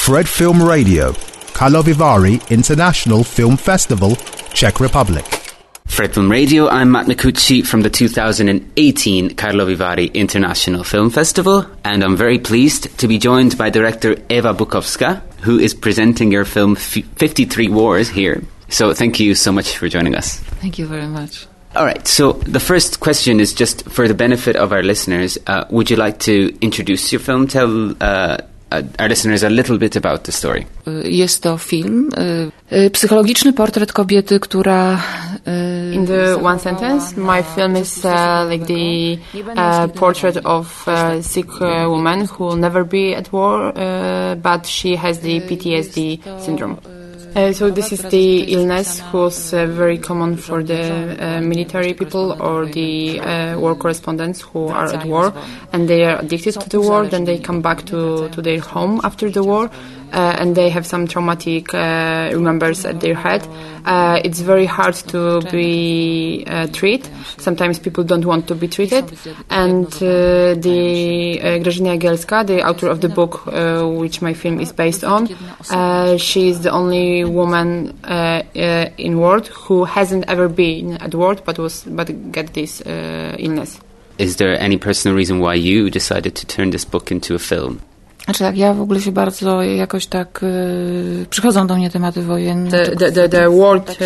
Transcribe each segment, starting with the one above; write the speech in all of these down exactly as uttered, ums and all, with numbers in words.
Fred Film Radio, Karlovy Vary International Film Festival, Czech Republic. Fred Film Radio, I'm Matt Micucci from the two thousand eighteen Karlovy Vary International Film Festival, and I'm very pleased to be joined by director Eva Bukowska, who is presenting your film F- fifty-three Wars here. So thank you so much for joining us. Thank you very much. All right, so the first question is just for the benefit of our listeners. Uh, would you like to introduce your film? Tell uh, our listeners a little bit about the story. Jest to film, psychologiczny portret kobiety, która... In the one sentence, my film is uh, like the uh, portrait of a sick uh, woman who will never be at war, uh, but she has the P T S D syndrome. Uh, so this is the illness who's uh, very common for the uh, military people or the uh, war correspondents who are at war, and they are addicted to the war. Then they come back to, to their home after the war, uh, and they have some traumatic uh, remembers at their head. Uh, it's very hard to be uh, treated. Sometimes people don't want to be treated, and uh, the uh, Grażyna Jagielska, the author of the book uh, which my film is based on, uh, she is the only woman uh, uh, in world who hasn't ever been at war but was but get this uh, illness. Is there any personal reason why you decided to turn this book into a film? Znaczy tak, ja w ogóle się bardzo jakoś tak y, przychodzą do mnie tematy wojenne. The, the, the, the world uh,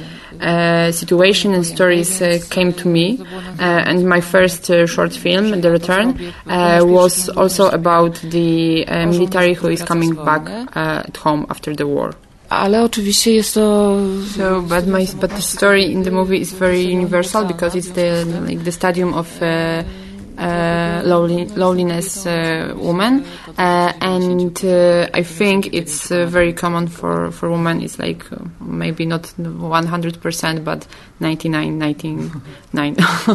uh, situation and stories uh, came to me, uh, and my first uh, short film, The Return, uh, was also about the uh, military who is coming back uh, at home after the war. Ale oczywiście jest to... So, but my but the story in the movie is very universal because it's the like the stadium of uh, uh, lowly, lowliness uh, woman, uh, and uh, I think it's uh, very common for for women. It's like uh, maybe not one hundred percent, but ninety-nine, ninety-nine.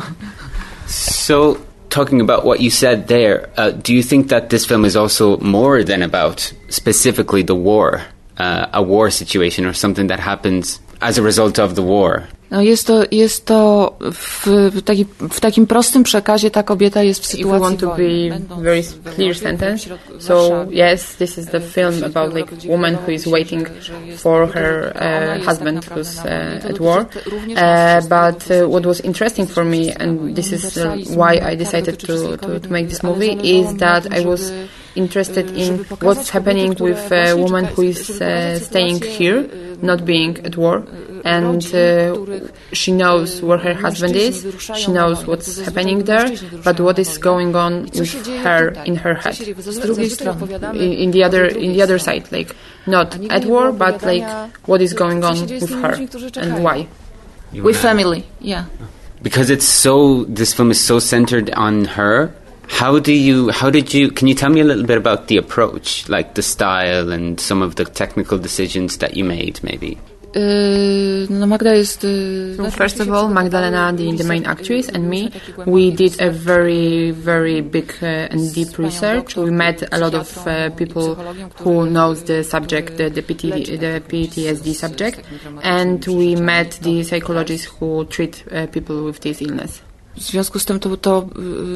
So, talking about what you said there, uh, do you think that this film is also more than about specifically the war? Uh, a war situation or something that happens as a result of the war? No jest to, jest to w, w, taki, w takim prostym przekazie ta kobieta jest w sytuacji wojny. If you want to be very clear sentence, so yes, this is the film about like a woman who is waiting for her uh, husband who's uh, at war. Uh, but uh, what was interesting for me, and this is uh, why I decided to, to, to make this movie, is that I was interested in what's happening with a woman who is uh, staying here, not being at war, and uh, she knows where her husband is, she knows what's happening there, but what is going on with her in her head. In, in the other in the other side, like not at war, but like what is going on with her and why. With family, yeah. Because it's so, this film is so centered on her. How do you, how did you, can you tell me a little bit about the approach, like the style and some of the technical decisions that you made, maybe? Uh, no Magda jest... Uh, so first of all, Magdalena, the, the main actress, and me, we did a very, very big uh, and deep research. We met a lot of uh, people who knows the subject, the, the, P T, the P T S D subject, and we met the psychologists who treat uh, people with this illness. W związku z tym to, to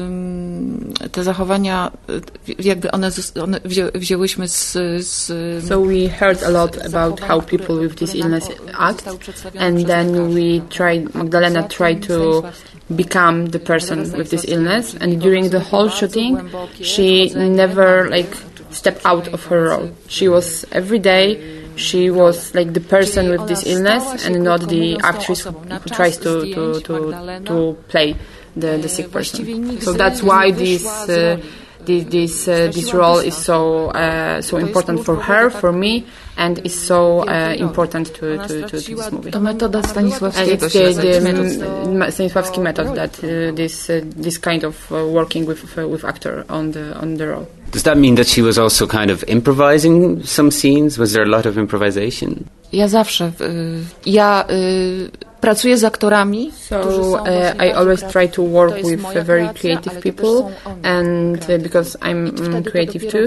te zachowania jakby one, one wzię, wzięłyśmy z, z... So we heard a lot about how people with this illness act, and then we tried, Magdalena tried to become the person with this illness, and during the whole shooting she never like stepped out of her role. She was every day she was like the person with this illness and not the actress who tries to to to, to play the, the sick person. So that's why this uh, this this, uh, this role is so uh, so important for her, for me, and is so uh, important to, to, to this movie. To metoda Stanisławskiego. And it's the, the Stanisławski method that uh, this uh, this kind of uh, working with uh, with actor on the on the role. Does that mean that she was also kind of improvising some scenes? Was there a lot of improvisation? Ja zawsze, ja pracuję z aktorami. So uh, I always try to work with uh, very creative people, and uh, because I'm um, creative too,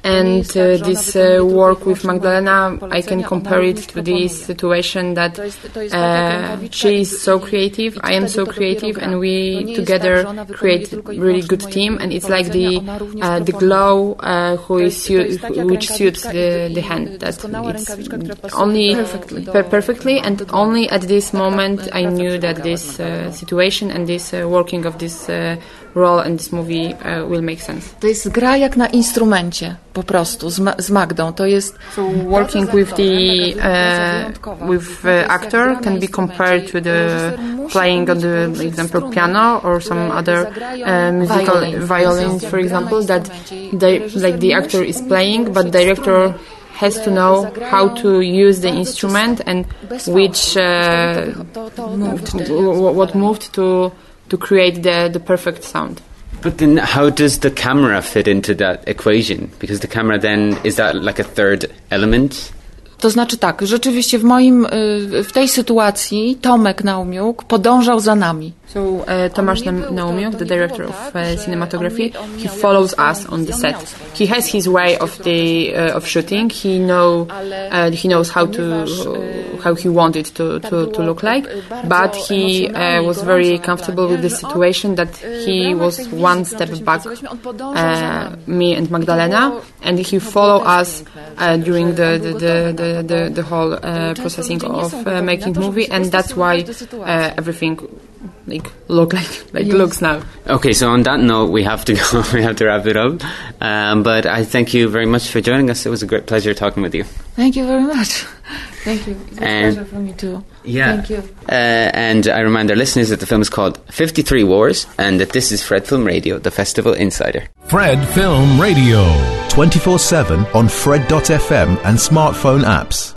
And uh, this uh, work with Magdalena, I can compare it to this situation that uh, she is so creative, I am so creative, and we together create a really good team. And it's like the uh, the glow uh, who is su- which suits the, the hand. That it's only perfectly. Per- perfectly, and only at this moment I knew that this uh, situation and this uh, working of this uh, role and this movie uh, will make sense. To jest gra jak na instrumencie, po prostu, z, Ma- z Magdą. To jest... So working with the uh, with the actor can be compared to the playing on the, for example, piano or some other uh, musical violin, for example, that they, like the actor is playing, but director has to know how to use the instrument and which uh, moved, what moved to to create the the perfect sound. But then how does the camera fit into that equation? Because the camera then, is that like a third element? To znaczy tak, rzeczywiście w moim, w tej sytuacji Tomek Naumiuk podążał za nami. So uh, Tomasz Naumiuk, the director of uh, cinematography, he follows us on the set. He has his way of the uh, of shooting. He know uh, he knows how to uh, how he wanted to, to, to look like, but he uh, was very comfortable with the situation that he was one step back, uh, me and Magdalena, and he followed us uh, during the the, the, the, the, the whole uh, processing of uh, making movie, and that's why uh, everything like look like like yes. looks now. Okay, so on that note, we have to go. We have to wrap it up. Um, but I thank you very much for joining us. It was a great pleasure talking with you. Thank you very much. Thank you. It's a and, pleasure for me too. Yeah. Thank you. Uh, and I remind our listeners that the film is called fifty-three Wars, and that this is Fred Film Radio, the Festival Insider. Fred Film Radio, twenty-four seven on Fred dot f m and smartphone apps.